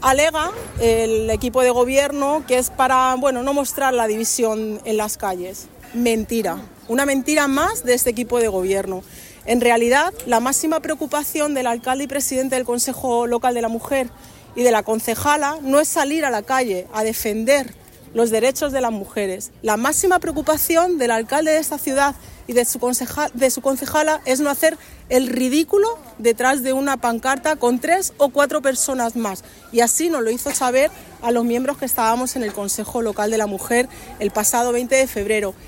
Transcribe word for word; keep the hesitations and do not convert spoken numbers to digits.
Alega el equipo de gobierno que es para, bueno, no mostrar la división en las calles. Mentira, una mentira más de este equipo de gobierno. En realidad, la máxima preocupación del alcalde y presidente del Consejo Local de la Mujer y de la concejala no es salir a la calle a defender los derechos de las mujeres. La máxima preocupación del alcalde de esta ciudad y de su, conceja, de su concejala es no hacer el ridículo detrás de una pancarta con tres o cuatro personas más. Y así nos lo hizo saber a los miembros que estábamos en el Consejo Local de la Mujer el pasado veinte de febrero.